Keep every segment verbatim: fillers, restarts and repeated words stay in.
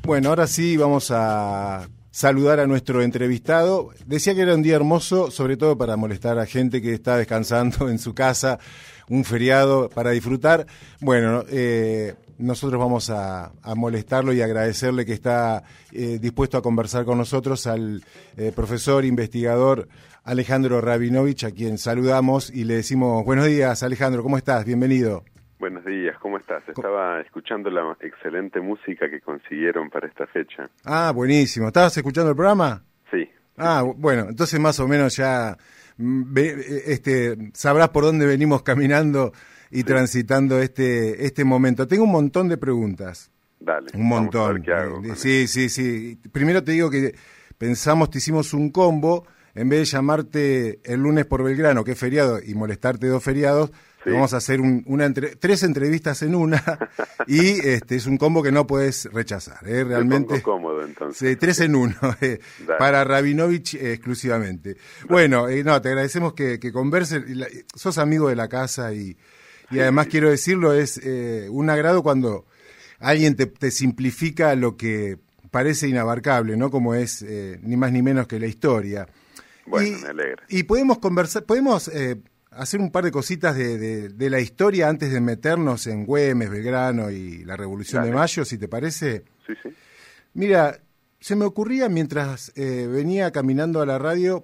Bueno, ahora sí vamos a saludar a nuestro entrevistado. Decía que era un día hermoso, sobre todo para molestar a gente que está descansando en su casa, un feriado para disfrutar. Bueno, eh, nosotros vamos a, a molestarlo y agradecerle que está eh, dispuesto a conversar con nosotros al eh, profesor investigador Alejandro Rabinovich, a quien saludamos y le decimos buenos días. Alejandro, ¿cómo estás? Bienvenido. Buenos días, ¿cómo estás? Estaba escuchando la excelente música que consiguieron para esta fecha. Ah, buenísimo. ¿Estabas escuchando el programa? Sí. Ah, bueno, entonces más o menos ya ve, este, sabrás por dónde venimos caminando y sí. transitando este este momento. Tengo un montón de preguntas. Dale. Un montón. Vamos a ver qué hago eh, sí, sí, sí. Primero te digo que pensamos, te hicimos un combo, en vez de llamarte el lunes por Belgrano, que es feriado, y molestarte dos feriados, sí. vamos a hacer un, una entre, tres entrevistas en una, y este es un combo que no puedes rechazar. ¿eh? Realmente. Me pongo cómodo, entonces. Sí, tres en uno, eh, para Rabinovich eh, exclusivamente. Dale. Bueno, eh, no, te agradecemos que, que converses. Sos amigo de la casa y, y sí, además sí. quiero decirlo, es eh, un agrado cuando alguien te, te simplifica lo que parece inabarcable, ¿no? Como es eh, ni más ni menos que la historia. Bueno, y, me alegra. Y podemos conversar, podemos eh, hacer un par de cositas de, de, de la historia antes de meternos en Güemes, Belgrano y la Revolución Dale. de Mayo, si te parece. Sí, sí. Mira, se me ocurría mientras eh, venía caminando a la radio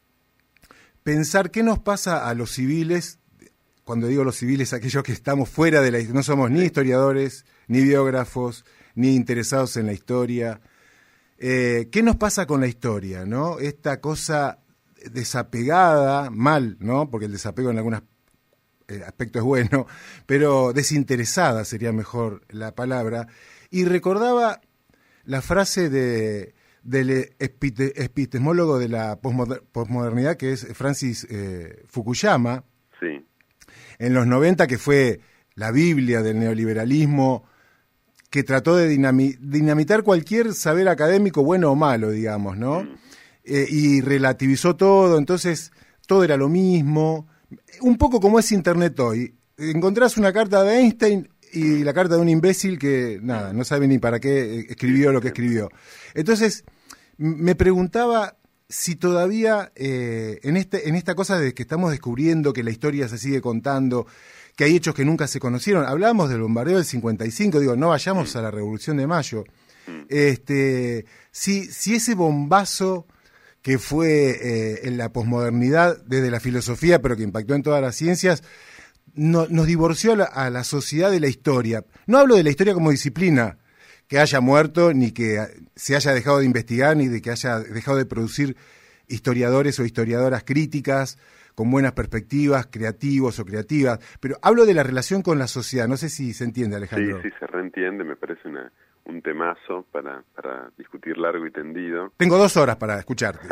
pensar qué nos pasa a los civiles, cuando digo los civiles, aquellos que estamos fuera de la historia, no somos ni historiadores, ni biógrafos, ni interesados en la historia. Eh, ¿Qué nos pasa con la historia, no? Esta cosa desapegada, mal, ¿no? Porque el desapego en algunos eh, aspectos es bueno, pero desinteresada sería mejor la palabra. Y recordaba la frase de del epite, epistemólogo de la posmoder, posmodernidad, que es Francis eh, Fukuyama, sí. en los noventa, que fue la Biblia del neoliberalismo, que trató de dinami, dinamitar cualquier saber académico, bueno o malo, digamos, ¿no? Mm. Eh, y relativizó todo, entonces todo era lo mismo, un poco como es Internet hoy. Encontrás una carta de Einstein y la carta de un imbécil que, nada, no sabe ni para qué escribió lo que escribió. Entonces, me preguntaba si todavía eh, en, este, en esta cosa de que estamos descubriendo que la historia se sigue contando, que hay hechos que nunca se conocieron. Hablábamos del bombardeo del cincuenta y cinco, digo, no vayamos a la Revolución de Mayo. Este, si, si ese bombazo que fue eh, en la posmodernidad desde la filosofía, pero que impactó en todas las ciencias, no, nos divorció a la, a la sociedad de la historia. No hablo de la historia como disciplina, que haya muerto, ni que se haya dejado de investigar, ni de que haya dejado de producir historiadores o historiadoras críticas, con buenas perspectivas, creativos o creativas, pero hablo de la relación con la sociedad. No sé si se entiende, Alejandro. Sí, sí, se reentiende, me parece una, un temazo para, para discutir largo y tendido. Tengo dos horas para escucharte.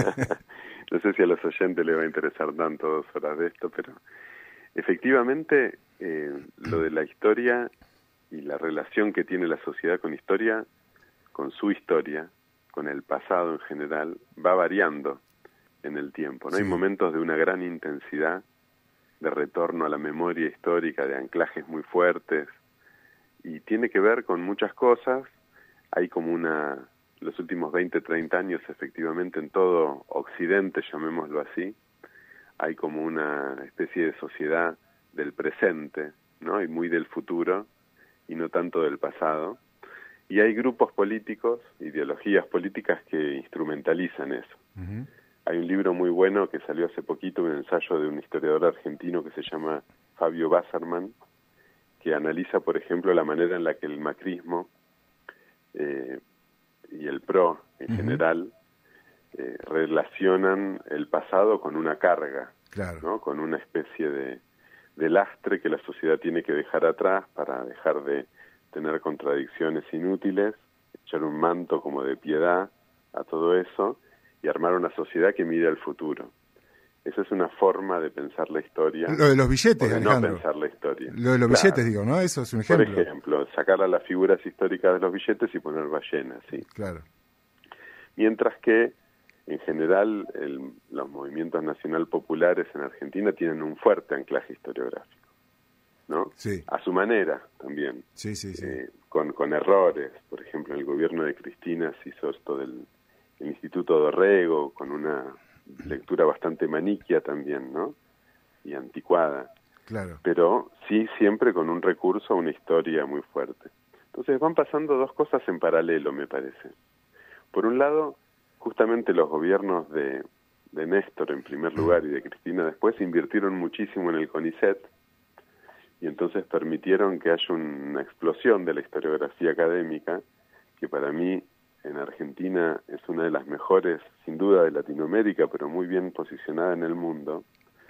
No sé si a los oyentes les va a interesar tanto dos horas de esto, pero efectivamente eh, lo de la historia y la relación que tiene la sociedad con historia, con su historia, con el pasado en general, va variando en el tiempo, ¿no? Sí. Hay momentos de una gran intensidad, de retorno a la memoria histórica, de anclajes muy fuertes, y tiene que ver con muchas cosas. Hay como una, los últimos veinte, treinta años, efectivamente, en todo Occidente, llamémoslo así, hay como una especie de sociedad del presente, ¿no? Y muy del futuro, y no tanto del pasado. Y hay grupos políticos, ideologías políticas que instrumentalizan eso. Uh-huh. Hay un libro muy bueno que salió hace poquito, un ensayo de un historiador argentino que se llama Fabio Basserman, que analiza, por ejemplo, la manera en la que el macrismo eh, y el PRO en uh-huh. general eh, relacionan el pasado con una carga, claro. ¿no? Con una especie de, de lastre que la sociedad tiene que dejar atrás para dejar de tener contradicciones inútiles, echar un manto como de piedad a todo eso y armar una sociedad que mire al futuro. Esa es una forma de pensar la historia. Lo de los billetes, de Alejandro. no pensar la historia. Lo de los claro. billetes, digo, ¿no? Eso es un ejemplo. Por ejemplo, sacar a las figuras históricas de los billetes y poner ballenas, sí. Claro. Mientras que, en general, el, los movimientos nacional populares en Argentina tienen un fuerte anclaje historiográfico. ¿no? Sí. A su manera también. Sí, sí, sí. Eh, con, con errores. Por ejemplo, el gobierno de Cristina se hizo esto del el Instituto Dorrego, con una lectura bastante maniquia también, ¿no? Y anticuada. Claro. Pero sí siempre con un recurso a una historia muy fuerte. Entonces van pasando dos cosas en paralelo, me parece. Por un lado, justamente los gobiernos de, de Néstor en primer lugar y de Cristina después invirtieron muchísimo en el CONICET y entonces permitieron que haya una explosión de la historiografía académica, que para mí en Argentina es una de las mejores, sin duda, de Latinoamérica, pero muy bien posicionada en el mundo,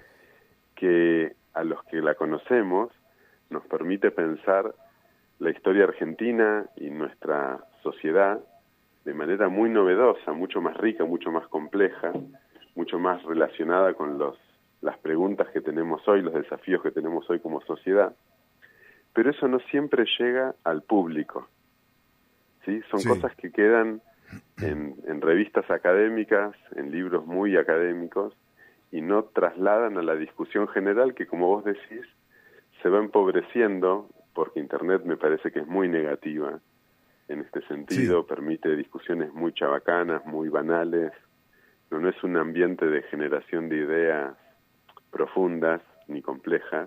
que a los que la conocemos nos permite pensar la historia argentina y nuestra sociedad de manera muy novedosa, mucho más rica, mucho más compleja, mucho más relacionada con los, las preguntas que tenemos hoy, los desafíos que tenemos hoy como sociedad. Pero eso no siempre llega al público, ¿sí? Son sí. cosas que quedan en, en revistas académicas, en libros muy académicos, y no trasladan a la discusión general que, como vos decís, se va empobreciendo, porque Internet me parece que es muy negativa en este sentido, sí. permite discusiones muy chabacanas, muy banales, no, no es un ambiente de generación de ideas profundas ni complejas,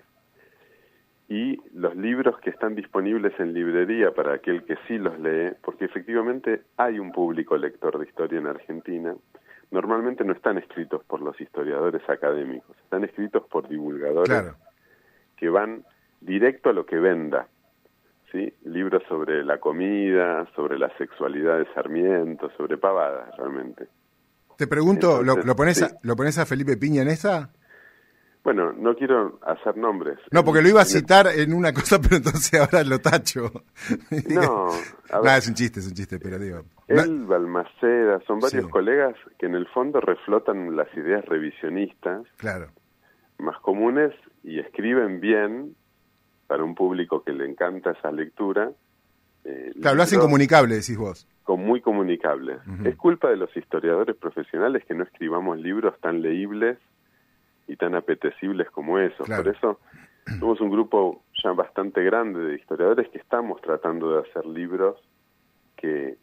y los libros que están disponibles en librería para aquel que sí los lee, porque efectivamente hay un público lector de historia en Argentina, normalmente no están escritos por los historiadores académicos, están escritos por divulgadores claro. que van directo a lo que venda, ¿sí? Libros sobre la comida, sobre la sexualidad de Sarmiento, sobre pavadas realmente. Te pregunto, Entonces, ¿lo, lo, pones sí. a, ¿lo pones a Felipe Piña en esa? Bueno, no quiero hacer nombres. No, porque lo iba a citar en una cosa, pero entonces ahora lo tacho. No, a ver, no, es un chiste, es un chiste, pero digo... Él, no. Balmaceda, son varios sí. colegas que en el fondo reflotan las ideas revisionistas claro. más comunes y escriben bien para un público que le encanta esa lectura. Eh, claro, lo hacen comunicable, decís vos. Con muy comunicable. Uh-huh. Es culpa de los historiadores profesionales que no escribamos libros tan leíbles y tan apetecibles como esos. Claro. Por eso somos un grupo ya bastante grande de historiadores que estamos tratando de hacer libros que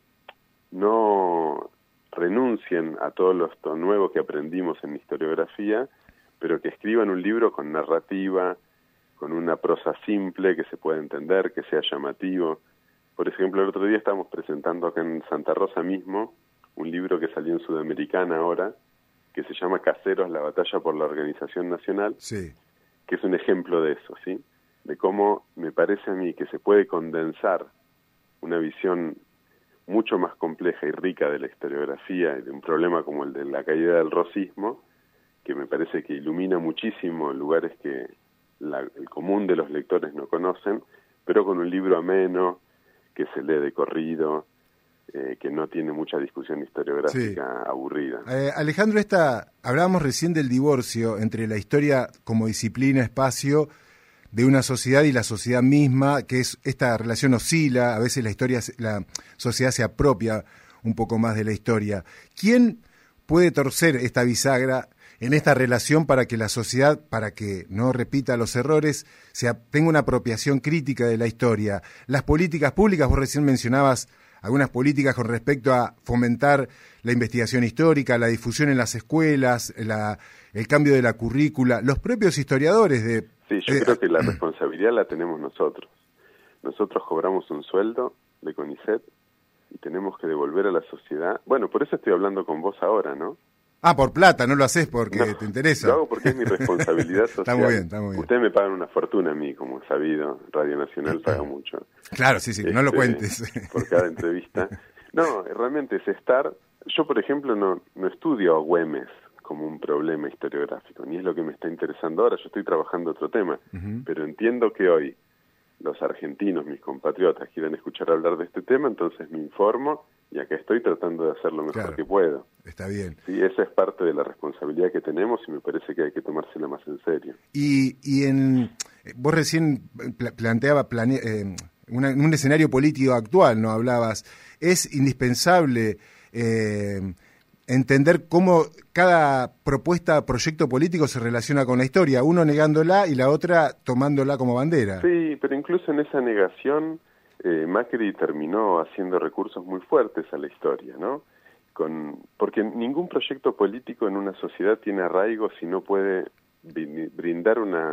no renuncien a todo lo nuevo que aprendimos en historiografía, pero que escriban un libro con narrativa, con una prosa simple, que se pueda entender, que sea llamativo. Por ejemplo, el otro día estábamos presentando acá en Santa Rosa mismo un libro que salió en Sudamericana ahora, que se llama Caseros, la batalla por la organización nacional, sí. que es un ejemplo de eso, ¿sí? De cómo me parece a mí que se puede condensar una visión mucho más compleja y rica de la historiografía y de un problema como el de la caída del rosismo, que me parece que ilumina muchísimo lugares que la, el común de los lectores no conocen, pero con un libro ameno, que se lee de corrido, Eh, que no tiene mucha discusión historiográfica sí. aburrida. Eh, Alejandro, esta, hablábamos recién del divorcio entre la historia como disciplina, espacio, de una sociedad y la sociedad misma, que es esta relación oscila, a veces la historia, la sociedad se apropia un poco más de la historia. ¿Quién puede torcer esta bisagra en esta relación para que la sociedad, para que no repita los errores, sea, tenga una apropiación crítica de la historia? Las políticas públicas, vos recién mencionabas algunas políticas con respecto a fomentar la investigación histórica, la difusión en las escuelas, la, el cambio de la currícula, los propios historiadores de... Sí, yo eh, creo que la responsabilidad la tenemos nosotros. Nosotros cobramos un sueldo de CONICET y tenemos que devolver a la sociedad... Bueno, por eso estoy hablando con vos ahora, ¿no? Ah, por plata, no lo haces porque no, te interesa. Lo hago porque es mi responsabilidad social. Está muy bien, está muy bien. Ustedes me pagan una fortuna a mí, como sabido, Radio Nacional paga mucho. Claro, sí, sí, este, no lo cuentes. Por cada entrevista. No, realmente es estar... Yo, por ejemplo, no, no estudio a Güemes como un problema historiográfico, ni es lo que me está interesando ahora. Yo estoy trabajando otro tema, uh-huh. pero entiendo que hoy los argentinos, mis compatriotas, quieren escuchar hablar de este tema, entonces me informo y acá estoy tratando de hacer lo mejor claro, que puedo. Está bien. Sí, esa es parte de la responsabilidad que tenemos y me parece que hay que tomársela más en serio. Y, y en vos recién planteaba plane, eh, una, un escenario político actual, ¿no? Hablabas, es indispensable eh, entender cómo cada propuesta, proyecto político se relaciona con la historia, uno negándola y la otra tomándola como bandera. Sí, pero incluso en esa negación, eh, Macri terminó haciendo recursos muy fuertes a la historia, ¿no? Con, porque ningún proyecto político en una sociedad tiene arraigo si no puede brindar una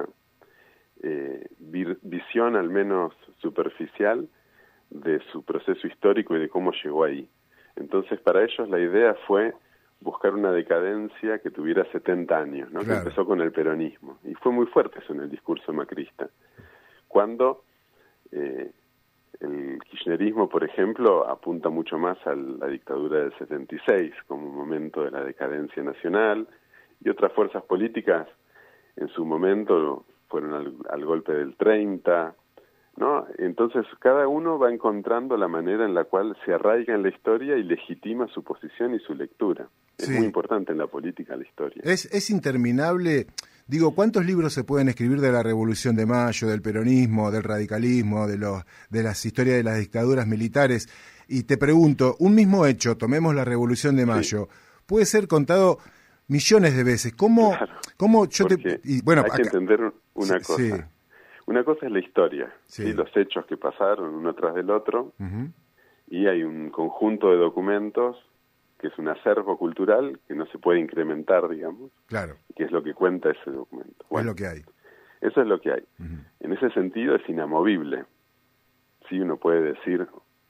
eh, visión al menos superficial de su proceso histórico y de cómo llegó ahí. Entonces, para ellos la idea fue buscar una decadencia que tuviera setenta años, ¿no? Claro. Que empezó con el peronismo. Y fue muy fuerte eso en el discurso macrista. Cuando eh, el kirchnerismo, por ejemplo, apunta mucho más a la dictadura del setenta y seis como un momento de la decadencia nacional, y otras fuerzas políticas en su momento fueron al, al golpe del treinta, ¿no? Entonces cada uno va encontrando la manera en la cual se arraiga en la historia y legitima su posición y su lectura. Es sí. muy importante en la política la historia. Es, es interminable. Digo, ¿cuántos libros se pueden escribir de la Revolución de Mayo, del peronismo, del radicalismo, de los de las historias de las dictaduras militares? Y te pregunto, un mismo hecho, tomemos la Revolución de Mayo, sí. puede ser contado millones de veces. ¿Cómo, claro, cómo yo te y, bueno, hay acá, que entender una sí, cosa. Sí. Una cosa es la historia, sí. ¿sí? Los hechos que pasaron uno tras del otro, uh-huh. y hay un conjunto de documentos que es un acervo cultural que no se puede incrementar, digamos, claro. que es lo que cuenta ese documento. Bueno, es lo que hay. Eso es lo que hay. Uh-huh. En ese sentido es inamovible. Sí, uno puede decir,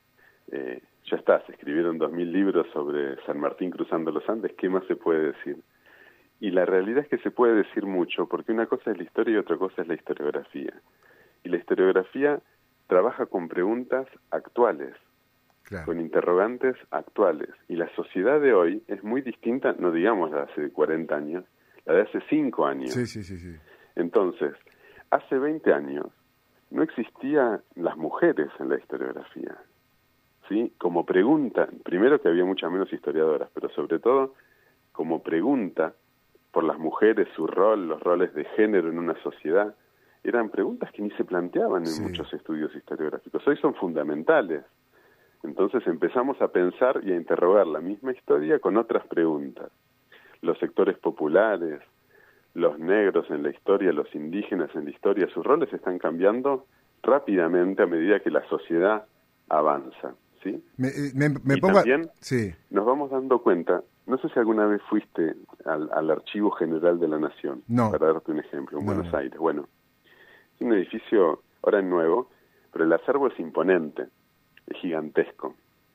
eh, ya está, se escribieron dos mil libros sobre San Martín cruzando los Andes, ¿qué más se puede decir? Y la realidad es que se puede decir mucho, porque una cosa es la historia y otra cosa es la historiografía. Y la historiografía trabaja con preguntas actuales, claro. con interrogantes actuales. Y la sociedad de hoy es muy distinta, no digamos la de hace cuarenta años, la de hace cinco años. Sí, sí, sí, sí. Entonces, hace veinte años no existían las mujeres en la historiografía. ¿Sí? Como pregunta, primero que había muchas menos historiadoras, pero sobre todo como pregunta por las mujeres, su rol, los roles de género en una sociedad, eran preguntas que ni se planteaban en sí. muchos estudios historiográficos. Hoy son fundamentales. Entonces empezamos a pensar y a interrogar la misma historia con otras preguntas. Los sectores populares, los negros en la historia, los indígenas en la historia, sus roles están cambiando rápidamente a medida que la sociedad avanza. ¿Sí? Me, me, me y pongo también sí. nos vamos dando cuenta, no sé si alguna vez fuiste al, al Archivo General de la Nación, no. para darte un ejemplo, en no, Buenos no. Aires. Bueno, es un edificio, ahora es nuevo, pero el acervo es imponente, es gigantesco.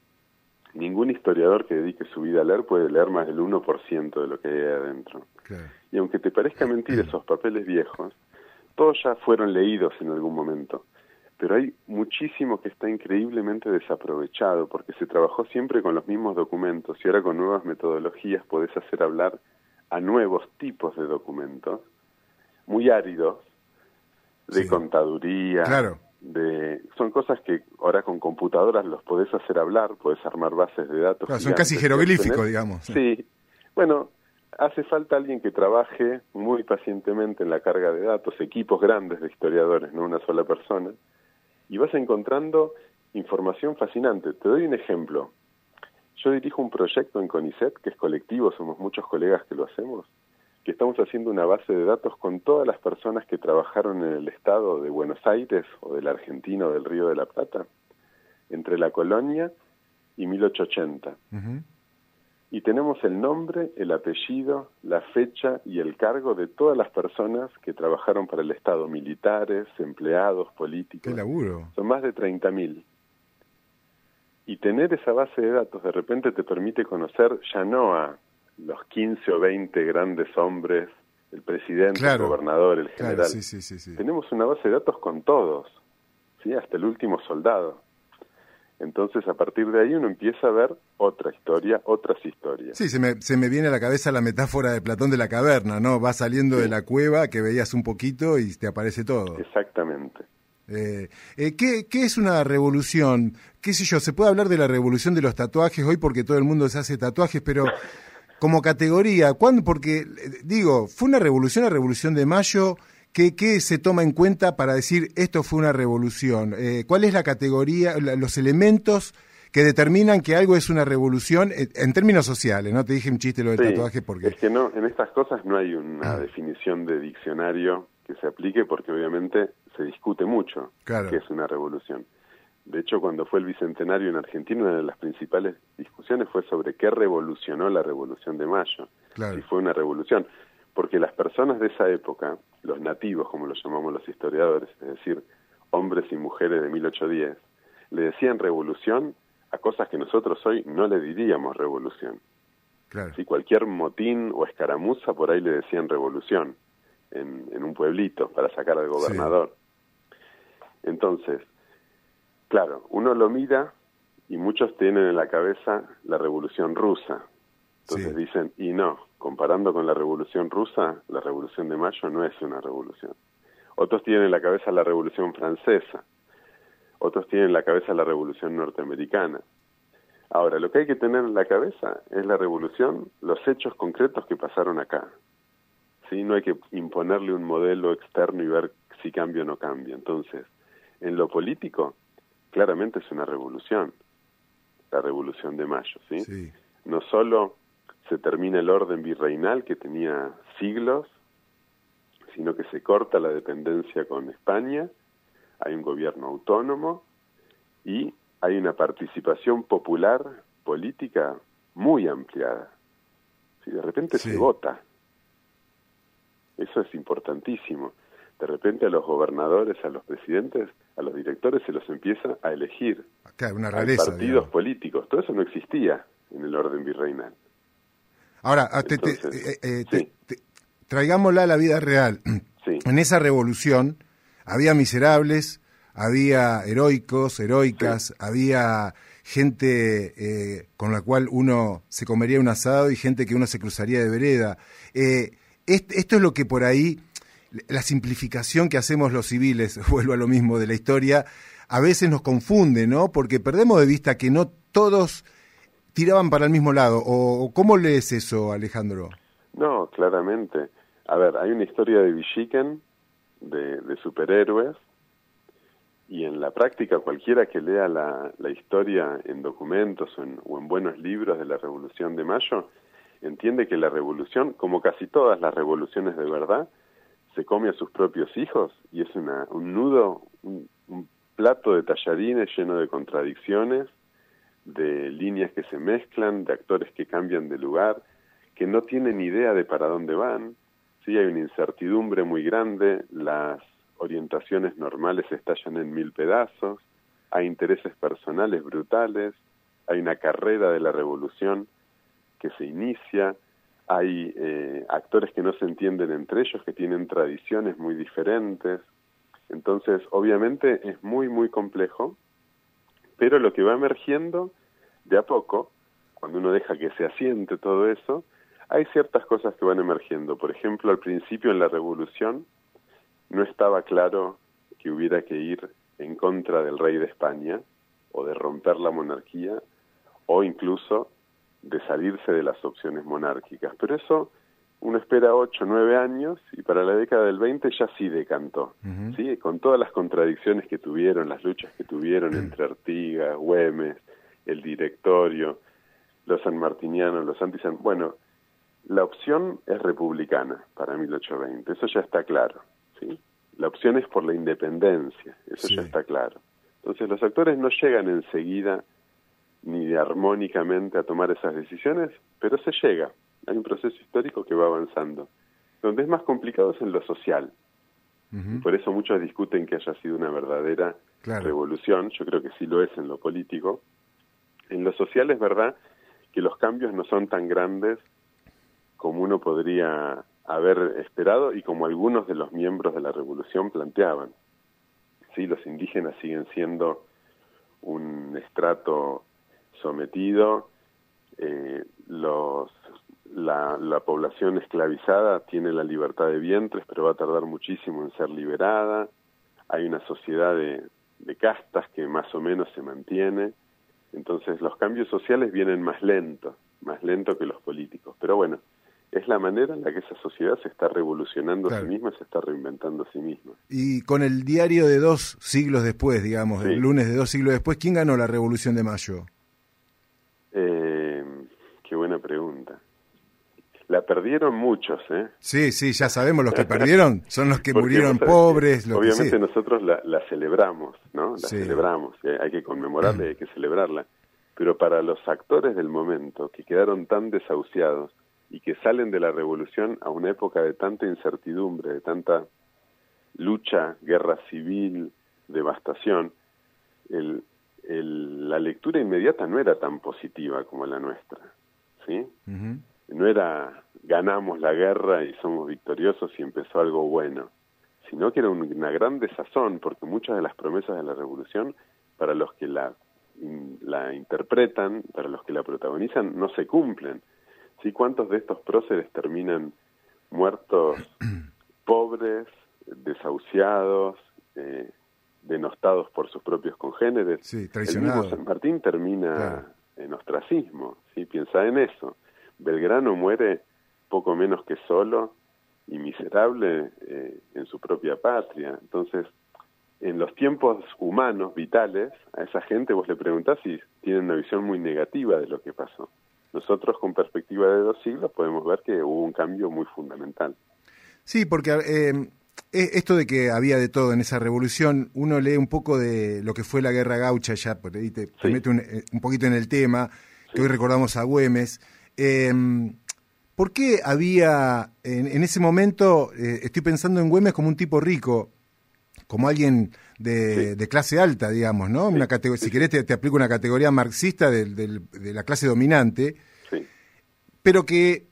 Ningún historiador que dedique su vida a leer puede leer más del uno por ciento de lo que hay adentro. Claro. Y aunque te parezca mentira, esos papeles viejos, todos ya fueron leídos en algún momento. Pero hay muchísimo que está increíblemente desaprovechado, porque se trabajó siempre con los mismos documentos y ahora con nuevas metodologías podés hacer hablar a nuevos tipos de documentos, muy áridos, de sí. contaduría, claro. de son cosas que ahora con computadoras los podés hacer hablar, podés armar bases de datos. Claro, son casi jeroglíficos, digamos. Sí, bueno, hace falta alguien que trabaje muy pacientemente en la carga de datos, equipos grandes de historiadores, no una sola persona, y vas encontrando información fascinante. Te doy un ejemplo. Yo dirijo un proyecto en CONICET, que es colectivo, somos muchos colegas que lo hacemos, que estamos haciendo una base de datos con todas las personas que trabajaron en el estado de Buenos Aires, o de la Argentina, o del Río de la Plata, entre la colonia y mil ochocientos ochenta. Uh-huh. Y tenemos el nombre, el apellido, la fecha y el cargo de todas las personas que trabajaron para el Estado, militares, empleados, políticos. ¡Qué laburo! Son más de treinta mil. Y tener esa base de datos de repente te permite conocer ya no a los quince o veinte grandes hombres, el presidente, claro, el gobernador, el general. Claro, sí, sí, sí, sí. Tenemos una base de datos con todos, ¿sí? Hasta el último soldado. Entonces, a partir de ahí uno empieza a ver otra historia, otras historias. Sí, se me, se me viene a la cabeza la metáfora de Platón de la caverna, ¿no? Vas saliendo sí. de la cueva, que veías un poquito y te aparece todo. Exactamente. Eh, eh, ¿qué, ¿Qué es una revolución? ¿Qué sé yo? Se puede hablar de la revolución de los tatuajes hoy porque todo el mundo se hace tatuajes, pero como categoría, ¿cuándo? Porque, digo, fue una revolución, la Revolución de Mayo... ¿Qué, ¿Qué se toma en cuenta para decir esto fue una revolución? Eh, ¿Cuál es la categoría, la, los elementos que determinan que algo es una revolución en términos sociales, ¿no? Te dije un chiste lo del sí, tatuaje porque... es que no, en estas cosas no hay una definición de diccionario que se aplique porque obviamente se discute mucho claro. qué es una revolución. De hecho, cuando fue el Bicentenario en Argentina, una de las principales discusiones fue sobre qué revolucionó la Revolución de Mayo, claro. si fue una revolución. Porque las personas de esa época, los nativos, como los llamamos los historiadores, es decir, hombres y mujeres de mil ochocientos diez, le decían revolución a cosas que nosotros hoy no le diríamos revolución. Claro. Si cualquier motín o escaramuza, por ahí le decían revolución, en, en un pueblito, para sacar al gobernador. Sí. Entonces, claro, uno lo mira y muchos tienen en la cabeza la Revolución Rusa. Entonces sí. dicen, y no, comparando con la Revolución Rusa, la Revolución de Mayo no es una revolución. Otros tienen en la cabeza la Revolución Francesa, otros tienen en la cabeza la Revolución Norteamericana. Ahora, lo que hay que tener en la cabeza es la revolución, los hechos concretos que pasaron acá. ¿Sí? No hay que imponerle un modelo externo y ver si cambia o no cambia. Entonces, en lo político, claramente es una revolución, la Revolución de Mayo, ¿sí? Sí. No solo se termina el orden virreinal que tenía siglos, sino que se corta la dependencia con España, hay un gobierno autónomo y hay una participación popular política muy ampliada. ¿Sí? De repente sí. se vota. Eso es importantísimo. De repente a los gobernadores, a los presidentes, a los directores se los empieza a elegir. Claro, una rareza, hay partidos digamos. políticos. Todo eso no existía en el orden virreinal. Ahora, Entonces, te, te, eh, sí. te, te, traigámosla a la vida real. Sí. En esa revolución había miserables, había heroicos, heroicas, sí. había gente eh, con la cual uno se comería un asado y gente que uno se cruzaría de vereda. Eh, est, esto es lo que por ahí, la simplificación que hacemos los civiles, vuelvo a lo mismo de la historia, a veces nos confunde, ¿no? Porque perdemos de vista que no todos tiraban para el mismo lado. ¿O cómo lees eso, Alejandro? No, claramente. A ver, hay una historia de Villiquen, de, de superhéroes, y en la práctica cualquiera que lea la, la historia en documentos o en, o en buenos libros de la Revolución de Mayo, entiende que la revolución, como casi todas las revoluciones de verdad, se come a sus propios hijos y es una, un nudo, un, un plato de tallarines lleno de contradicciones, de líneas que se mezclan, de actores que cambian de lugar, que no tienen idea de para dónde van. Sí, hay una incertidumbre muy grande, las orientaciones normales estallan en mil pedazos, hay intereses personales brutales, hay una carrera de la revolución que se inicia, hay eh, actores que no se entienden entre ellos, que tienen tradiciones muy diferentes. Entonces, obviamente es muy, muy complejo, pero lo que va emergiendo de a poco, cuando uno deja que se asiente todo eso, hay ciertas cosas que van emergiendo. Por ejemplo, al principio en la revolución no estaba claro que hubiera que ir en contra del rey de España, o de romper la monarquía, o incluso de salirse de las opciones monárquicas. Pero eso uno espera ocho, nueve años, y para la década del veinte ya sí decantó, uh-huh. ¿sí? Con todas las contradicciones que tuvieron, las luchas que tuvieron uh-huh. entre Artigas, Güemes, el directorio, los sanmartinianos, los antisan... Bueno, la opción es republicana para mil ochocientos veinte, eso ya está claro, ¿sí? La opción es por la independencia, eso sí. ya está claro. Entonces los actores no llegan enseguida ni armónicamente a tomar esas decisiones, pero se llega. Hay un proceso histórico que va avanzando. Donde es más complicado es en lo social. Uh-huh. Y por eso muchos discuten que haya sido una verdadera claro. revolución. Yo creo que sí lo es en lo político. En lo social es verdad que los cambios no son tan grandes como uno podría haber esperado y como algunos de los miembros de la revolución planteaban. Sí, los indígenas siguen siendo un estrato sometido, eh, los, la, la población esclavizada tiene la libertad de vientres, pero va a tardar muchísimo en ser liberada. Hay una sociedad de, de castas que más o menos se mantiene. Entonces los cambios sociales vienen más lentos, más lento que los políticos. Pero bueno, es la manera en la que esa sociedad se está revolucionando claro. a sí misma, se está reinventando a sí misma. Y con el diario de dos siglos después, digamos, sí. el lunes de dos siglos después, ¿quién ganó la Revolución de Mayo? Eh, qué buena pregunta. La perdieron muchos, ¿eh? Sí, sí, ya sabemos, los que perdieron son los que Porque murieron vos sabés pobres. que, Lo obviamente que sí. nosotros la, la celebramos, ¿no? La Sí. celebramos, y hay, hay que conmemorarla, y hay que celebrarla. Pero para los actores del momento, que quedaron tan desahuciados y que salen de la revolución a una época de tanta incertidumbre, de tanta lucha, guerra civil, devastación, el, el, la lectura inmediata no era tan positiva como la nuestra, ¿sí? Uh-huh. No era ganamos la guerra y somos victoriosos y empezó algo bueno, sino que era un, una gran desazón, porque muchas de las promesas de la revolución, para los que la, la interpretan, para los que la protagonizan, no se cumplen. ¿Sí? ¿Cuántos de estos próceres terminan muertos, pobres, desahuciados, eh, denostados por sus propios congéneres? Sí, traicionados. El mismo San Martín termina claro. en ostracismo, ¿sí? Piensa en eso. Belgrano muere poco menos que solo y miserable eh, en su propia patria. Entonces, en los tiempos humanos, vitales, a esa gente vos le preguntás y tienen una visión muy negativa de lo que pasó. Nosotros, con perspectiva de dos siglos, podemos ver que hubo un cambio muy fundamental. Sí, porque eh, esto de que había de todo en esa revolución, uno lee un poco de lo que fue la Guerra Gaucha, ya por ahí te, sí. te mete un, un poquito en el tema, sí. que hoy recordamos a Güemes. Eh, ¿Por qué había, en, en ese momento, eh, estoy pensando en Güemes como un tipo rico, como alguien de, sí. de clase alta, digamos, ¿no? Sí. Una categoría, si querés te, te aplico una categoría marxista de, de, de la clase dominante, sí. pero que,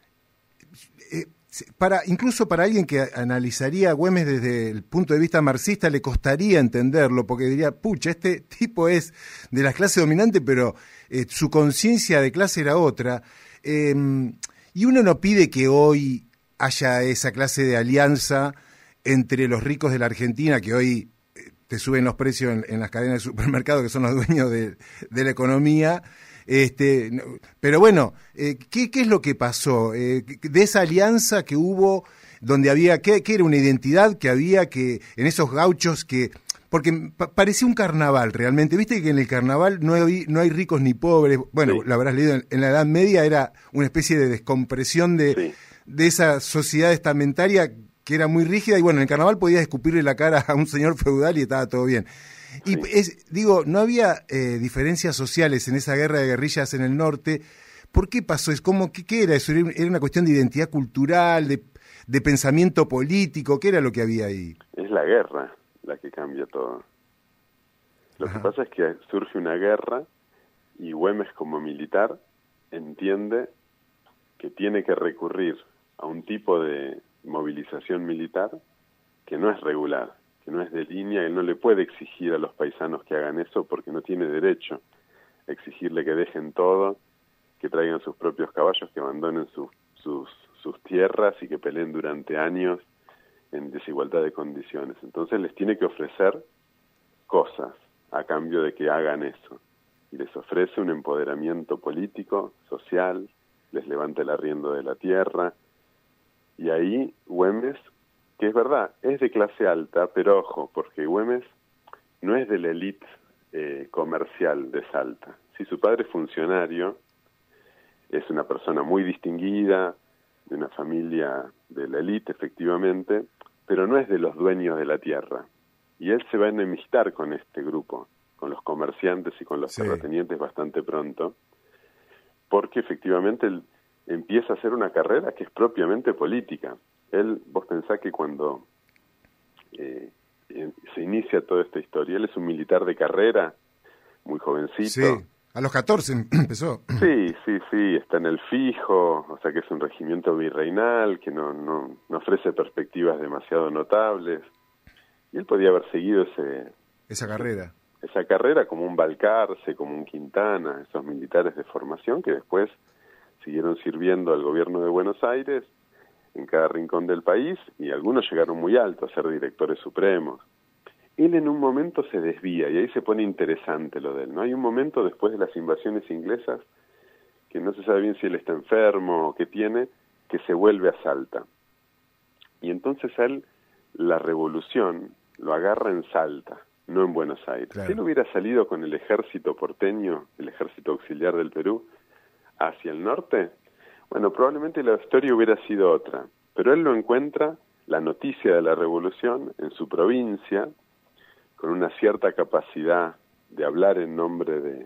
eh, para incluso para alguien que analizaría a Güemes desde el punto de vista marxista, le costaría entenderlo, porque diría, pucha, este tipo es de la clase dominante, pero eh, su conciencia de clase era otra. Eh, y uno no pide que hoy haya esa clase de alianza entre los ricos de la Argentina, que hoy te suben los precios en, en las cadenas de supermercados, que son los dueños de, de la economía. Este, pero bueno, eh, ¿qué, ¿qué es lo que pasó? Eh, de esa alianza que hubo, donde había, ¿qué, qué era una identidad que había que en esos gauchos que... Porque pa- parecía un carnaval realmente. Viste que en el carnaval no hay, no hay ricos ni pobres. Bueno, sí. Lo habrás leído, en, en la Edad Media era una especie de descompresión de, sí. de esa sociedad estamentaria que era muy rígida. Y bueno, en el carnaval podías escupirle la cara a un señor feudal y estaba todo bien. Y sí. es, digo, no había eh, diferencias sociales en esa guerra de guerrillas en el norte. ¿Por qué pasó? Es como, ¿qué, qué era eso? ¿Era una cuestión de identidad cultural, de, de pensamiento político? ¿Qué era lo que había ahí? Es la guerra la que cambia todo. Lo Ajá. que pasa es que surge una guerra y Güemes, como militar, entiende que tiene que recurrir a un tipo de movilización militar que no es regular, que no es de línea. Él no le puede exigir a los paisanos que hagan eso porque no tiene derecho a exigirle que dejen todo, que traigan sus propios caballos, que abandonen sus, sus, sus tierras y que peleen durante años en desigualdad de condiciones. Entonces les tiene que ofrecer cosas a cambio de que hagan eso. Y les ofrece un empoderamiento político, social, les levanta el arriendo de la tierra. Y ahí Güemes, que es verdad, es de clase alta, pero ojo, porque Güemes no es de la élite eh, comercial de Salta. Si su padre es funcionario, es una persona muy distinguida, de una familia de la élite, efectivamente, pero no es de los dueños de la tierra. Y él se va a enemistar con este grupo, con los comerciantes y con los sí. terratenientes bastante pronto, porque efectivamente él empieza a hacer una carrera que es propiamente política. Él, vos pensás que cuando eh, se inicia toda esta historia, él es un militar de carrera, muy jovencito. Sí, a los catorce empezó. Sí, sí, sí, está en el fijo, o sea que es un regimiento virreinal que no, no, no ofrece perspectivas demasiado notables. Y él podía haber seguido ese esa carrera. Esa carrera como un Balcarce, como un Quintana, esos militares de formación que después siguieron sirviendo al gobierno de Buenos Aires en cada rincón del país, y algunos llegaron muy alto a ser directores supremos. Él en un momento se desvía, y ahí se pone interesante lo de él, ¿no? Hay un momento después de las invasiones inglesas, que no se sabe bien si él está enfermo o qué tiene, que se vuelve a Salta. Y entonces a él la revolución lo agarra en Salta, no en Buenos Aires. Claro. Si él hubiera salido con el ejército porteño, el ejército auxiliar del Perú, hacia el norte, bueno, probablemente la historia hubiera sido otra. Pero él lo encuentra, la noticia de la revolución, en su provincia, con una cierta capacidad de hablar en nombre de,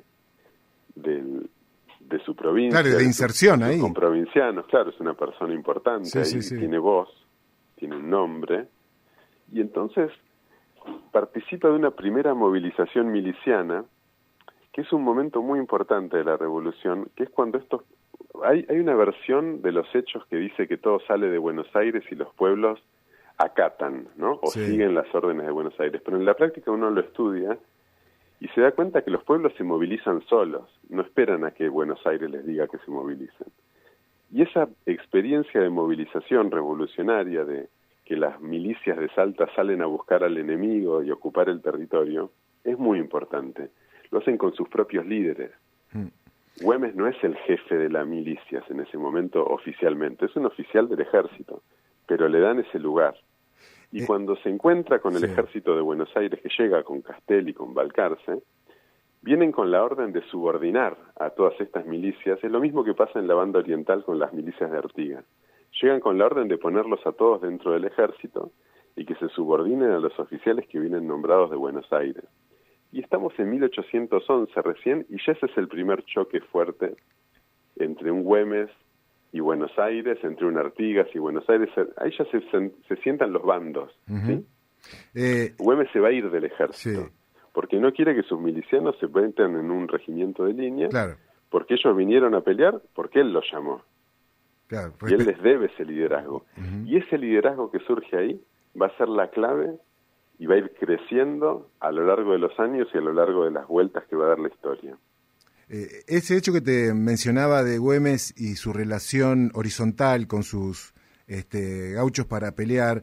de, de su provincia. Claro, de inserción ahí. Con provincianos, claro, es una persona importante, sí, ahí sí, sí. tiene voz, tiene un nombre, y entonces participa de una primera movilización miliciana, que es un momento muy importante de la revolución, que es cuando estos... Hay, hay una versión de los hechos que dice que todo sale de Buenos Aires y los pueblos acatan, ¿no? O sí. siguen las órdenes de Buenos Aires. Pero en la práctica uno lo estudia y se da cuenta que los pueblos se movilizan solos, no esperan a que Buenos Aires les diga que se movilicen. Y esa experiencia de movilización revolucionaria, de que las milicias de Salta salen a buscar al enemigo y ocupar el territorio, es muy importante. Lo hacen con sus propios líderes. Mm. Güemes no es el jefe de las milicias en ese momento oficialmente, es un oficial del ejército, pero le dan ese lugar. Y eh, cuando se encuentra con el sí. ejército de Buenos Aires, que llega con Castel y con Balcarce, vienen con la orden de subordinar a todas estas milicias. Es lo mismo que pasa en la banda oriental con las milicias de Artigas. Llegan con la orden de ponerlos a todos dentro del ejército y que se subordinen a los oficiales que vienen nombrados de Buenos Aires. Y estamos en mil ochocientos once recién, y ya ese es el primer choque fuerte entre un Güemes y Buenos Aires, entre un Artigas y Buenos Aires. Ahí ya se, se, se sientan los bandos. Uh-huh. ¿Sí? Eh, Güemes se va a ir del ejército, sí. porque no quiere que sus milicianos se metan en un regimiento de línea, claro. porque ellos vinieron a pelear, porque él los llamó. Claro, y él les debe ese liderazgo. Uh-huh. Y ese liderazgo que surge ahí va a ser la clave y va a ir creciendo a lo largo de los años y a lo largo de las vueltas que va a dar la historia. Eh, ese hecho que te mencionaba de Güemes y su relación horizontal con sus este, gauchos para pelear,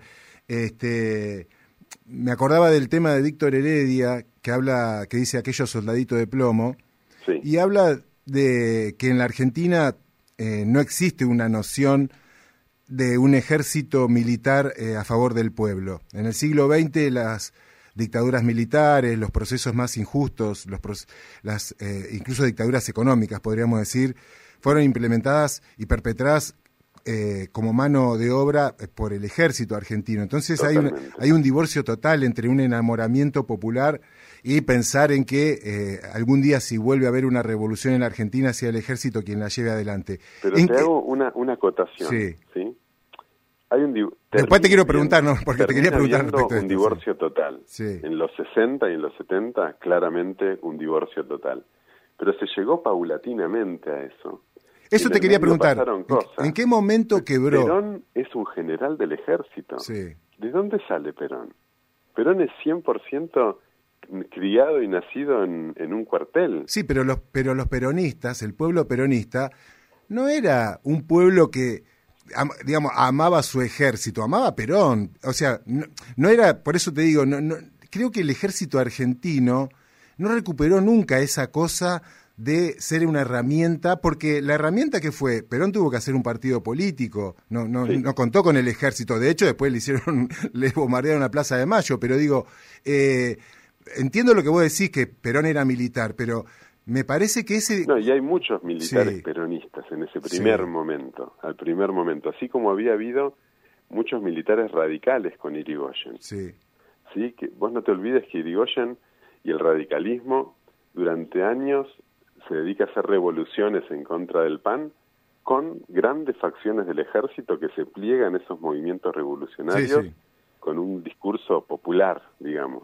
este, me acordaba del tema de Víctor Heredia, que habla, que dice aquellos soldaditos de plomo, sí. y habla de que en la Argentina eh, no existe una noción de un ejército militar eh, a favor del pueblo. En el siglo veinte las dictaduras militares, los procesos más injustos, los proce- las eh, incluso dictaduras económicas, podríamos decir, fueron implementadas y perpetradas eh, como mano de obra por el ejército argentino. Entonces hay un, hay un divorcio total entre un enamoramiento popular y pensar en que eh, algún día, si vuelve a haber una revolución en la Argentina, sea el ejército quien la lleve adelante. Pero en te que... hago una, una acotación. Sí. ¿sí? Hay un di- Después te quiero preguntar, ¿no? Porque te quería preguntar respecto a esto. Un divorcio sí. total. Sí. En los sesenta y en los setenta, claramente un divorcio total. Pero se llegó paulatinamente a eso. Eso te quería preguntar. ¿En, ¿En qué momento quebró? Perón es un general del ejército. Sí. ¿De dónde sale Perón? Perón es cien por ciento criado y nacido en, en un cuartel. Sí, pero los, pero los peronistas, el pueblo peronista, no era un pueblo que, am, digamos, amaba su ejército, amaba a Perón. O sea, no, no era, por eso te digo, no, no, creo que el ejército argentino no recuperó nunca esa cosa de ser una herramienta, porque la herramienta que fue, Perón tuvo que hacer un partido político, no no, sí. no contó con el ejército, de hecho después le hicieron, le bombardearon la Plaza de Mayo, pero digo, eh, entiendo lo que vos decís, que Perón era militar, pero me parece que ese... No, y hay muchos militares sí. peronistas en ese primer sí. momento, al primer momento, así como había habido muchos militares radicales con Irigoyen. Sí. Sí, que vos no te olvides que Irigoyen y el radicalismo durante años se dedica a hacer revoluciones en contra del P A N con grandes facciones del ejército que se pliegan a esos movimientos revolucionarios sí, sí. con un discurso popular, digamos.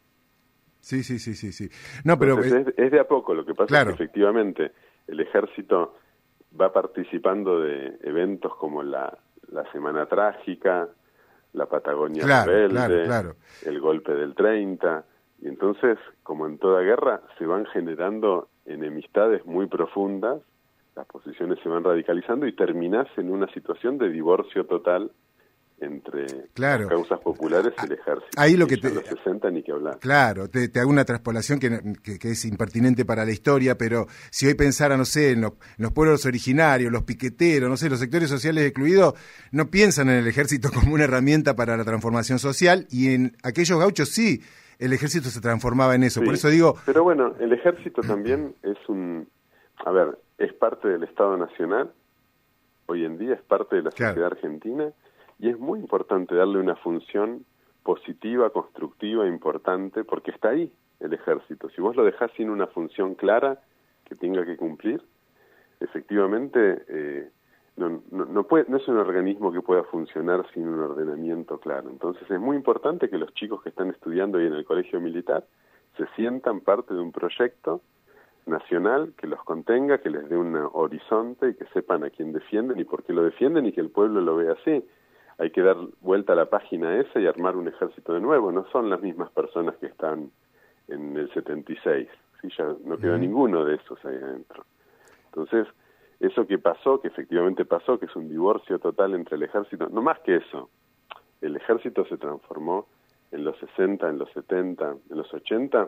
Sí, sí, sí, sí, sí. No, pero Entonces, es, es de a poco, lo que pasa claro. es que efectivamente el ejército va participando de eventos como la, la Semana Trágica, la Patagonia claro, Rebelde, claro, claro. el golpe del treinta, y entonces, como en toda guerra, se van generando enemistades muy profundas, las posiciones se van radicalizando y terminás en una situación de divorcio total entre claro. las causas populares y el ejército. Ahí lo que te... los sesenta ni que hablar. Claro, te, te hago una traspolación que, que, que es impertinente para la historia, pero si hoy pensara, no sé, en, lo, en los pueblos originarios, los piqueteros, no sé, los sectores sociales excluidos, no piensan en el ejército como una herramienta para la transformación social, y en aquellos gauchos sí, el ejército se transformaba en eso. Sí, por eso digo... Pero bueno, el ejército también es un... A ver, es parte del Estado Nacional, hoy en día es parte de la sociedad claro. argentina, y es muy importante darle una función positiva, constructiva, importante, porque está ahí el ejército. Si vos lo dejás sin una función clara que tenga que cumplir, efectivamente eh, no, no, no, puede, no es un organismo que pueda funcionar sin un ordenamiento claro. Entonces es muy importante que los chicos que están estudiando ahí en el colegio militar se sientan parte de un proyecto nacional que los contenga, que les dé un horizonte y que sepan a quién defienden y por qué lo defienden y que el pueblo lo vea así. Hay que dar vuelta a la página esa y armar un ejército de nuevo. No son las mismas personas que están en el setenta y seis. ¿Sí? Ya no queda mm. ninguno de esos ahí adentro. Entonces, eso que pasó, que efectivamente pasó, que es un divorcio total entre el ejército, no más que eso. El ejército se transformó en los sesenta, en los setenta, en los ochenta,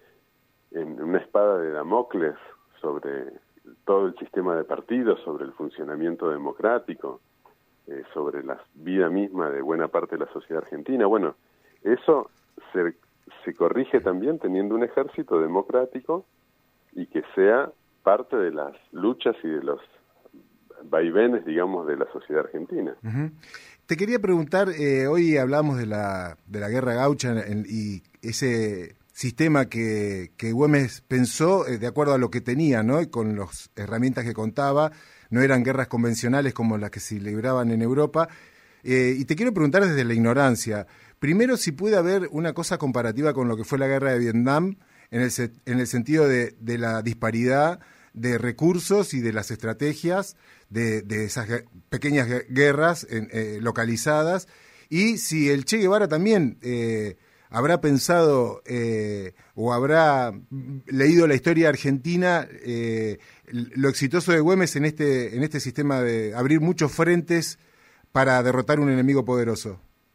en una espada de Damocles sobre todo el sistema de partidos, sobre el funcionamiento democrático, eh, sobre la vida misma de buena parte de la sociedad argentina. Bueno, eso se, se corrige también teniendo un ejército democrático y que sea parte de las luchas y de los vaivenes, digamos, de la sociedad argentina. Uh-huh. Te quería preguntar, eh, hoy hablamos de la, de la guerra gaucha en, y ese sistema que, que Güemes pensó eh, de acuerdo a lo que tenía, ¿no? Y con las herramientas que contaba, no eran guerras convencionales como las que se libraban en Europa. Eh, y te quiero preguntar desde la ignorancia, primero si puede haber una cosa comparativa con lo que fue la guerra de Vietnam, en el, en el sentido de, de la disparidad de recursos y de las estrategias de, de esas pequeñas guerras en, eh, localizadas, y si el Che Guevara también eh, habrá pensado eh, o habrá leído la historia argentina, eh, lo exitoso de Güemes en este, en este sistema de abrir muchos frentes para derrotar un enemigo poderoso.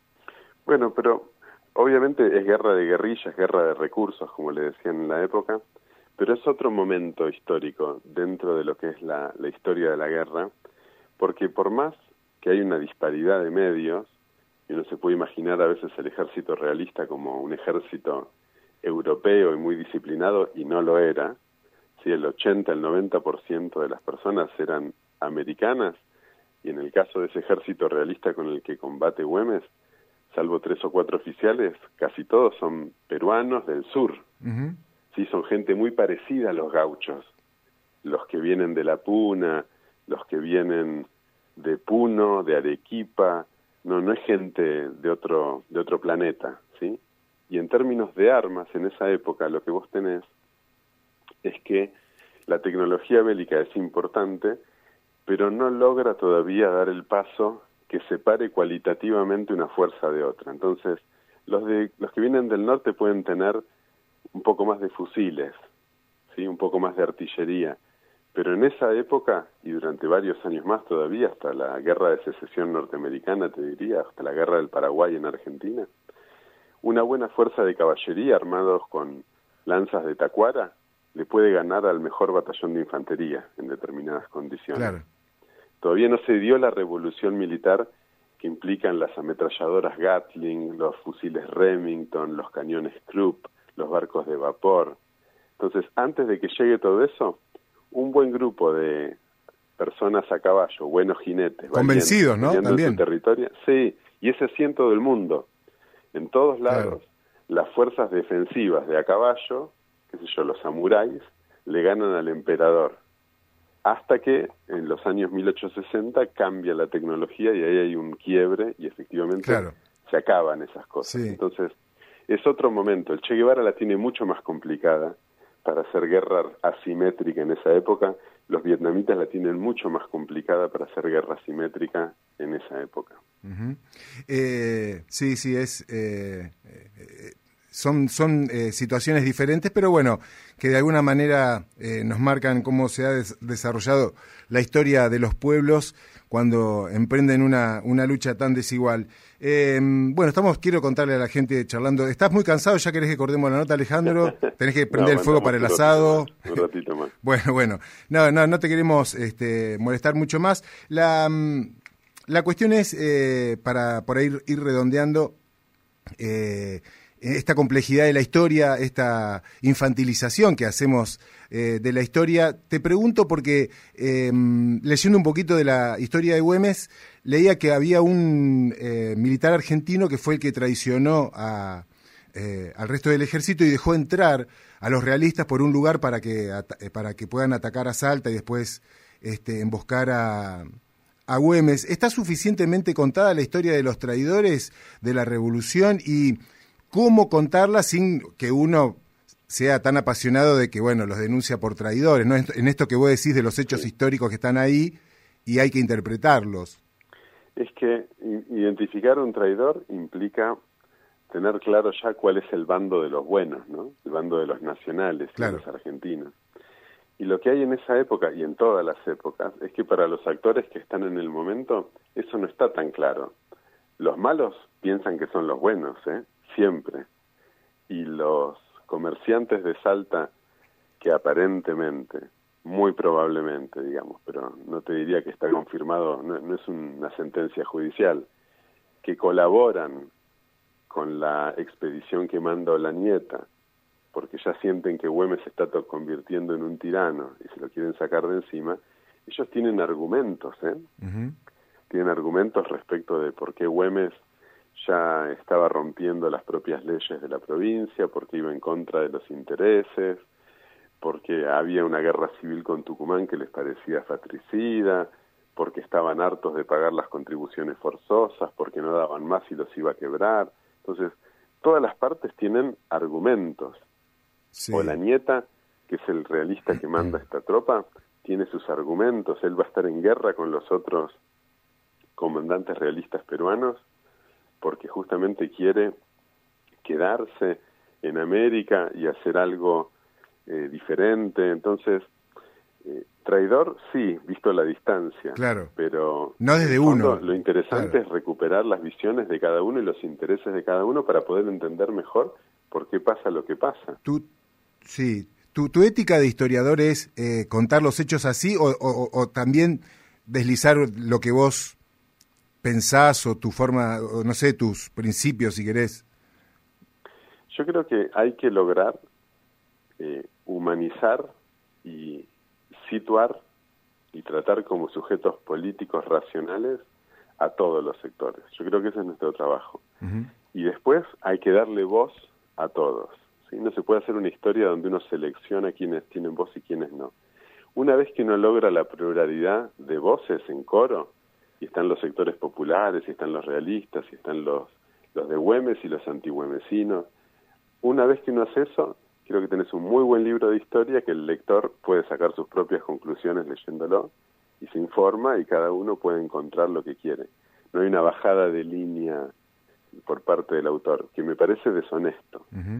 Bueno, pero obviamente es guerra de guerrillas, guerra de recursos, como le decían en la época, pero es otro momento histórico dentro de lo que es la, la historia de la guerra, porque por más que hay una disparidad de medios, y uno se puede imaginar a veces el ejército realista como un ejército europeo y muy disciplinado, y no lo era, si el ochenta, el noventa por ciento de las personas eran americanas, y en el caso de ese ejército realista con el que combate Güemes, salvo tres o cuatro oficiales, casi todos son peruanos del sur. Uh-huh. Sí, son gente muy parecida a los gauchos, los que vienen de la Puna, los que vienen de Puno, de Arequipa, no, no es gente de otro, de otro planeta, ¿sí? Y en términos de armas, en esa época lo que vos tenés es que la tecnología bélica es importante, pero no logra todavía dar el paso que separe cualitativamente una fuerza de otra. Entonces, los de los que vienen del norte pueden tener un poco más de fusiles, ¿sí? Un poco más de artillería, pero en esa época, y durante varios años más todavía, hasta la guerra de secesión norteamericana, te diría, hasta la guerra del Paraguay en Argentina, una buena fuerza de caballería armados con lanzas de tacuara le puede ganar al mejor batallón de infantería en determinadas condiciones. Claro. Todavía no se dio la revolución militar que implican las ametralladoras Gatling, los fusiles Remington, los cañones Krupp, los barcos de vapor. Entonces, antes de que llegue todo eso, un buen grupo de personas a caballo, buenos jinetes, convencidos, ¿no? También. En su territorio, sí, y ese así en todo el mundo. En todos lados, claro, las fuerzas defensivas de a caballo, qué sé yo, los samuráis, le ganan al emperador. Hasta que en los años mil ochocientos sesenta cambia la tecnología y ahí hay un quiebre y efectivamente claro, se acaban esas cosas. Sí. Entonces, es otro momento. El Che Guevara la tiene mucho más complicada para hacer guerra asimétrica en esa época. Los vietnamitas la tienen mucho más complicada para hacer guerra asimétrica en esa época. Uh-huh. eh, sí, sí, es... Eh, eh, Son, son eh, situaciones diferentes, pero bueno, que de alguna manera eh, nos marcan cómo se ha des- desarrollado la historia de los pueblos cuando emprenden una, una lucha tan desigual. Eh, bueno, estamos, quiero contarle a la gente charlando. ¿Estás muy cansado? ¿Ya querés que cortemos la nota, Alejandro? ¿Tenés que prender no, el fuego para el un asado? Ratito un ratito más. Bueno, bueno. No, no, no te queremos este, molestar mucho más. La, la cuestión es, eh, para por ir, ir redondeando, eh, esta complejidad de la historia, esta infantilización que hacemos eh, de la historia. Te pregunto porque eh, leyendo un poquito de la historia de Güemes, leía que había un eh, militar argentino que fue el que traicionó a, eh, al resto del ejército y dejó entrar a los realistas por un lugar para que, para que puedan atacar a Salta y después este, emboscar a... a Güemes. ¿Está suficientemente contada la historia de los traidores de la Revolución y cómo contarla sin que uno sea tan apasionado de que, bueno, los denuncia por traidores, ¿no? En esto que vos decís de los hechos históricos que están ahí y hay que interpretarlos? Es que identificar un traidor implica tener claro ya cuál es el bando de los buenos, ¿no? El bando de los nacionales, claro, de los argentinos. Y lo que hay en esa época y en todas las épocas es que para los actores que están en el momento eso no está tan claro. Los malos piensan que son los buenos, ¿eh? Siempre. Y los comerciantes de Salta que aparentemente, muy probablemente, digamos, pero no te diría que está confirmado, no, no es una sentencia judicial, que colaboran con la expedición que manda Olañeta, porque ya sienten que Güemes se está convirtiendo en un tirano y se lo quieren sacar de encima, ellos tienen argumentos, ¿eh? Uh-huh. Tienen argumentos respecto de por qué Güemes ya estaba rompiendo las propias leyes de la provincia, porque iba en contra de los intereses, porque había una guerra civil con Tucumán que les parecía fratricida, porque estaban hartos de pagar las contribuciones forzosas, porque no daban más y los iba a quebrar. Entonces, todas las partes tienen argumentos. Sí. Olañeta, que es el realista que manda esta tropa, tiene sus argumentos. Él va a estar en guerra con los otros comandantes realistas peruanos porque justamente quiere quedarse en América y hacer algo eh, diferente. Entonces, eh, traidor, sí, visto a la distancia. Claro. Pero no desde uno. Lo interesante claro. es recuperar las visiones de cada uno y los intereses de cada uno para poder entender mejor por qué pasa lo que pasa. Tú, sí. ¿Tu, tu ética de historiador es eh, contar los hechos así o, o, o también deslizar lo que vos pensás o tu forma, o no sé, tus principios, si querés? Yo creo que hay que lograr eh, humanizar y situar y tratar como sujetos políticos racionales a todos los sectores. Yo creo que ese es nuestro trabajo. Uh-huh. Y después hay que darle voz a todos. ¿Sí? No se puede hacer una historia donde uno selecciona quiénes tienen voz y quiénes no. Una vez que uno logra la pluralidad de voces en coro, y están los sectores populares, y están los realistas, y están los, los de Güemes y los antigüemesinos, una vez que uno hace eso, creo que tenés un muy buen libro de historia que el lector puede sacar sus propias conclusiones leyéndolo, y se informa, y cada uno puede encontrar lo que quiere. No hay una bajada de línea por parte del autor, que me parece deshonesto. Uh-huh.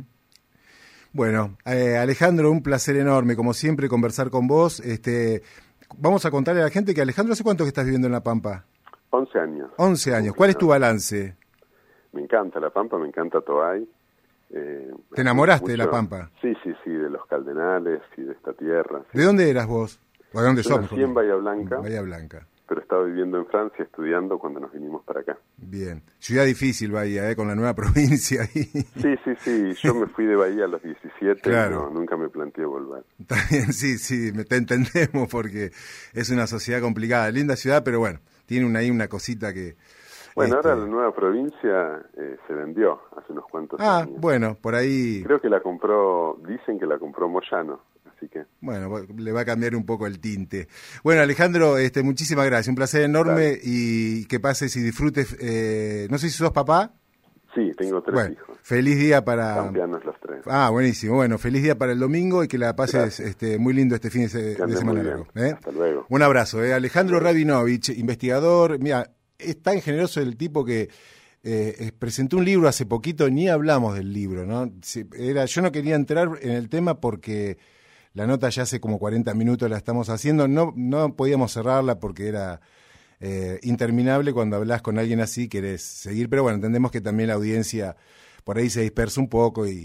Bueno, eh, Alejandro, un placer enorme, como siempre, conversar con vos. Este, vamos a contarle a la gente que, Alejandro, ¿hace cuánto que estás viviendo en La Pampa? Once años. Once años. ¿Cuál es tu balance? Me encanta La Pampa, me encanta Toay. Eh, ¿Te enamoraste mucho... de La Pampa? Sí, sí, sí, de los Cardenales y de esta tierra. Sí. ¿De dónde eras vos? ¿O de dónde Yo sos? nací en Bahía Blanca. Bahía Blanca. Pero estaba viviendo en Francia, estudiando cuando nos vinimos para acá. Bien. Ciudad difícil Bahía, ¿eh? Con la nueva provincia ahí. Sí, sí, sí. Yo me fui de Bahía a los diecisiete claro. y no, nunca me planteé volver. Está bien, sí, sí, te entendemos porque es una sociedad complicada. Linda ciudad, pero bueno, tiene una, ahí una cosita que... Bueno, este... ahora la nueva provincia eh, se vendió hace unos cuantos ah, años. Ah, bueno, por ahí... Creo que la compró, dicen que la compró Moyano. Así que... Bueno, le va a cambiar un poco el tinte. Bueno, Alejandro, este, muchísimas gracias. Un placer enorme. Dale. Y que pases y disfrutes. Eh, no sé si sos papá. Sí, tengo tres bueno, hijos. Feliz día para... Campeanos los tres. Ah, buenísimo. Bueno, feliz día para el domingo y que la pases este, muy lindo este fin de, de semana largo. ¿eh? Hasta luego. Un abrazo. ¿eh? Alejandro Rabinovich, investigador. Mira, es tan generoso el tipo que... Eh, presentó un libro hace poquito, ni hablamos del libro, ¿no? Era, yo no quería entrar en el tema porque la nota ya hace como cuarenta minutos la estamos haciendo, no, no podíamos cerrarla porque era eh, interminable. Cuando hablas con alguien así querés seguir, pero bueno, entendemos que también la audiencia por ahí se dispersa un poco y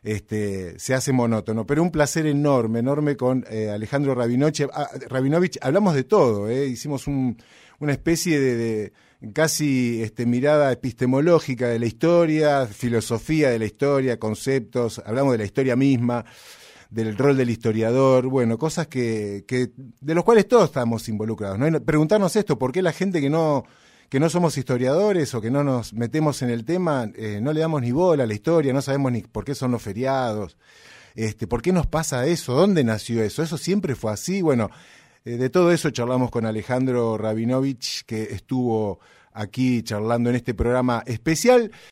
este, se hace monótono. Pero un placer enorme, enorme con eh, Alejandro Rabinovich. Ah, Rabinovich, hablamos de todo, ¿eh? Hicimos un, una especie de, de casi este, mirada epistemológica de la historia, filosofía de la historia, conceptos, hablamos de la historia misma, del rol del historiador, bueno, cosas que, que de los cuales todos estamos involucrados, ¿no? Y preguntarnos esto, ¿por qué la gente que no que no somos historiadores o que no nos metemos en el tema, eh, no le damos ni bola a la historia, no sabemos ni por qué son los feriados, este, por qué nos pasa eso, dónde nació eso, eso siempre fue así? Bueno, eh, de todo eso charlamos con Alejandro Rabinovich, que estuvo aquí charlando en este programa especial.